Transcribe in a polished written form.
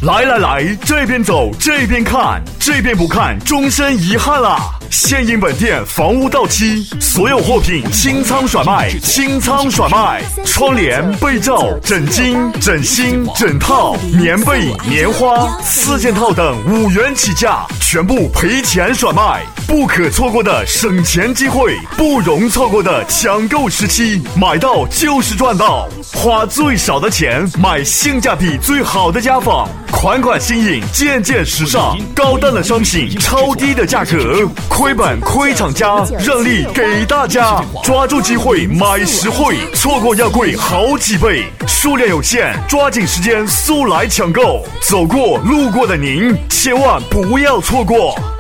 来来来，这边走这边看，这边不看终身遗憾啦！现因本店房屋到期，所有货品清仓甩卖，清仓甩卖，窗帘、被罩、枕巾、枕芯、枕套、棉被、棉花4件套等5元起价，全部赔钱甩卖。不可错过的省钱机会，不容错过的抢购时期，买到就是赚到，花最少的钱买性价比最好的家纺，款款新颖，件件时尚，高档的商品，超低的价格，亏本亏厂家，让利给大家，抓住机会买实惠，错过要贵好几倍，数量有限，抓紧时间速来抢购，走过路过的您千万不要错过。